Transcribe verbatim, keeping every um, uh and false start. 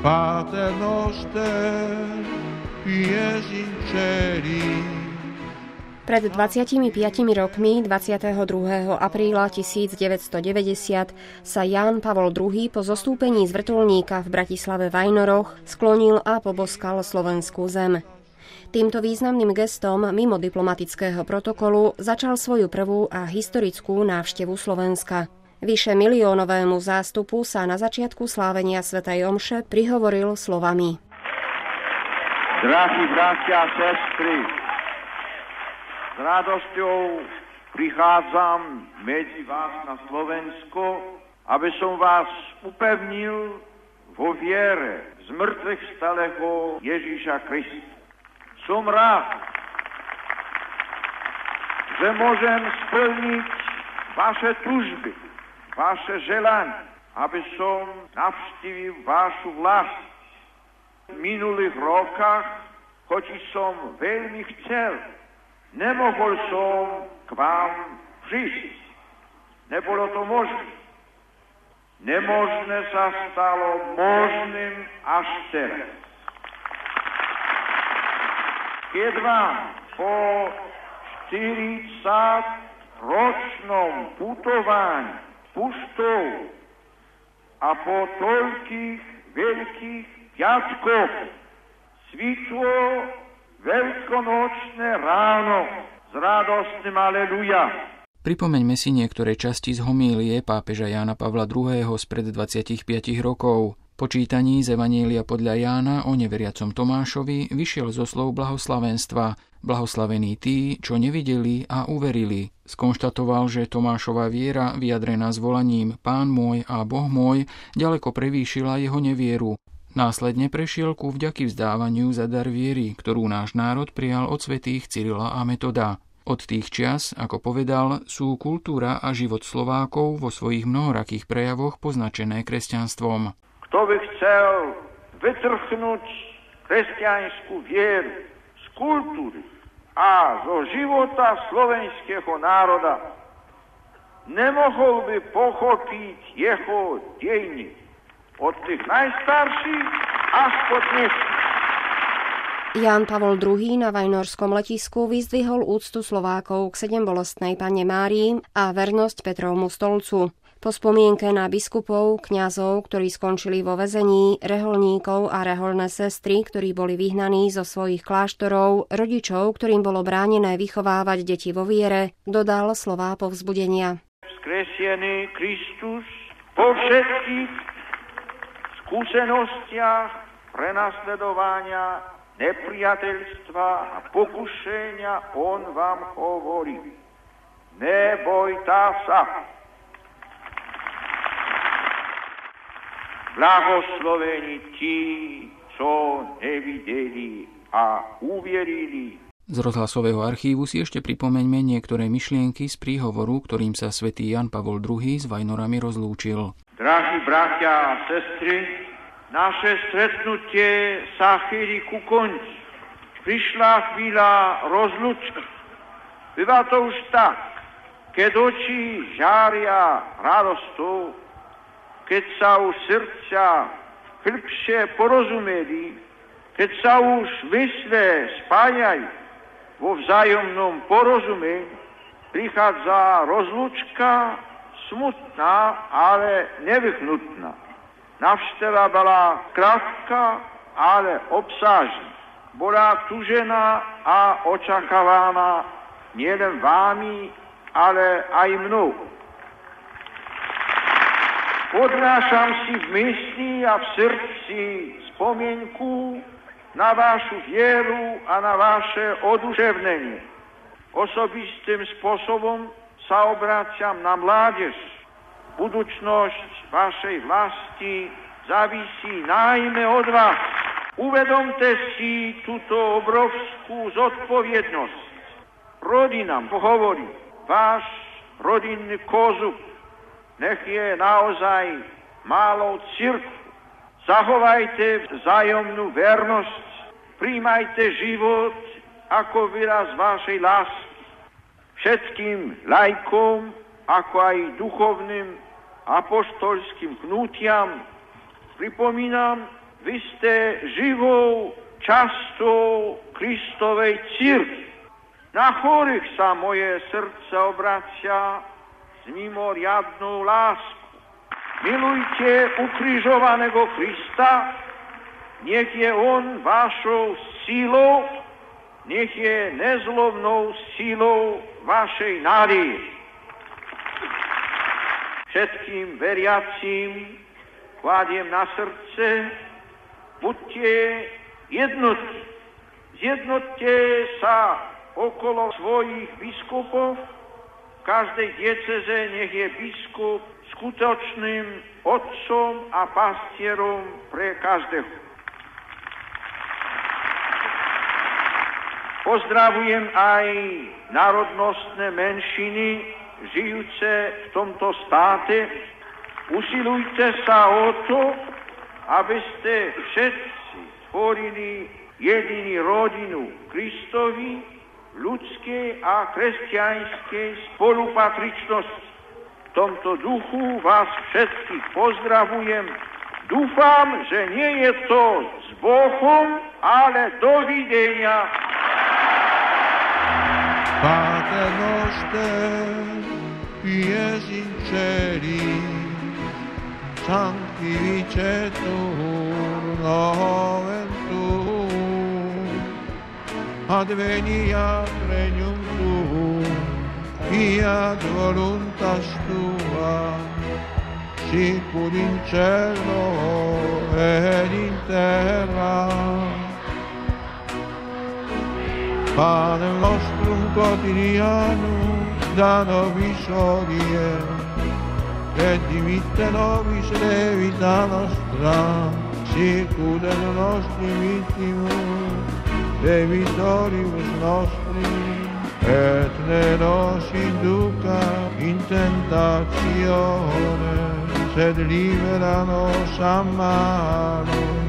Pater noster, pies in celi. Pred dvadsiatimi piatimi rokmi, dvadsiateho druhého apríla tisícdeväťstodeväťdesiat, sa Ján Pavol druhý. po zostúpení z vrtuľníka v Bratislave Vajnoroch sklonil a poboskal slovenskú zem. Týmto významným gestom mimo diplomatického protokolu začal svoju prvú a historickú návštevu Slovenska. Vyše miliónovému zástupu sa na začiatku slávenia svätej omše prihovoril slovami: Drahí bratia a sestry, s radosťou prichádzam medzi vás na Slovensko, aby som vás upevnil vo viere z mŕtvych vstalého Ježíša Krista. Som rád, že môžem splniť vaše túžby, vaše želanie, aby som navštívil vašu vlast. V minulých rokách, hoci som veľmi chcel, nemohol som k vám prísť. Nebolo to možné. Nemožné sa stalo možným až teraz. Keď vám po štyridsaťročnom putovaní pustou a po toľkých veľkých piatkoch svítlo veľkonočné ráno s radostným aleluja. Pripomeňme si niektoré časti z homílie pápeža Jána Pavla druhého. spred dvadsaťpäť rokov. Po čítaní z Evanielia podľa Jána o neveriacom Tomášovi vyšiel zo slov blahoslavenstva: Blahoslavení tí, čo nevideli a uverili. Skonštatoval, že Tomášova viera, vyjadrená zvolaním Pán môj a Boh môj, ďaleko prevýšila jeho nevieru. Následne prešiel ku vďaky vzdávaniu za dar viery, ktorú náš národ prijal od svätých Cyrila a Metoda. Od tých čias, ako povedal, sú kultúra a život Slovákov vo svojich mnohorakých prejavoch poznačené kresťanstvom. Kto by chcel vytrhnúť kresťanskú vieru z kultúry a zo života slovenského národa, nemohol by pochopiť jeho dejiny od tých najstarších až po dnes. Ján Pavol druhý. na vajnorskom letisku vyzdvihol úctu Slovákov k sedembolestnej Panne Márii a vernosť Petrovmu stolcu. Po spomienke na biskupov, kňazov, ktorí skončili vo väzení, reholníkov a reholné sestry, ktorí boli vyhnaní zo svojich kláštorov, rodičov, ktorým bolo bránené vychovávať deti vo viere, dodal slová povzbudenia. Vzkriesený Kristus po všetkých skúsenostiach prenasledovania, nepriateľstva a pokušenia on vám hovorí: nebojte sa. Blahoslovení tí, čo nevideli a uverili. Z rozhlasového archívu si ešte pripomeňme niektoré myšlienky z príhovoru, ktorým sa svätý Ján Pavol druhý. s Vajnorami rozlúčil. Drahí bratia a sestry, naše stretnutie sa chýli ku koncu. Prišla chvíľa rozlúčky. Býva to už tak, keď oči žária radostou, keď sa už srdcia hĺbšie porozumeli, keď sa už mysle spájajú vo vzájomnom porozumení, prichádza rozlúčka smutná, ale nevyhnutná. Návšteva bola krátka, ale obsážna. Bola túžená a očakávaná nielen vámi, ale aj mnou. Odnášam si v mysli a v srdci spomienku na vašu vieru a na vaše oduševnenie. Osobistým spôsobom sa obraciam na mládež. Budúcnosť vašej vlasti závisí najmä od vás. Uvedomte si túto obrovskú zodpovednosť. Rodina hovorí, váš rodinný kozub nech je naozaj malou cirkvou. Zachovajte vzájomnú vernosť, príjmajte život ako výraz vašej lásky. Všetkým laikom, ako aj duchovným apoštolským hnutiam pripomínam vy ste živou časťou Kristovej cirkvi. Na chorých sa moje srdce obracia s mimoriadnou láskou. Milujte ukrižovaného Krista, nech je on vašou sílou, nech je nezlomnou sílou vašej nádeje. Všetkým veriacím kladiem na srdce, buďte jednotní, zjednotte sa okolo svojich biskupov. V každej diecéze nech je biskup skutočným otcom a pastierom pre každého. Pozdravujem aj národnostné menšiny žijúce v tomto státe. Usilujte sa o to, aby ste všetci tvorili jediný rodinu Kristovi, ľudskej a kresťanskej spolupatričnosti. V tomto duchu vás všetkých pozdravujem. Dúfam, že nie je to s Bohom, ale dovidenia. Pater noster, pies in celi, sanctificetur nomen tuum, adveniat regnum tuum, fiat voluntas tua, sicur in cielo ed in terra. Pane nostrum quotidianum da nobis hodie, et dimitte nobis levita nostra, sicur et nostri vittimus, debitoribus nostri, et ne nos induca in tentatione, sed libera nos a malo.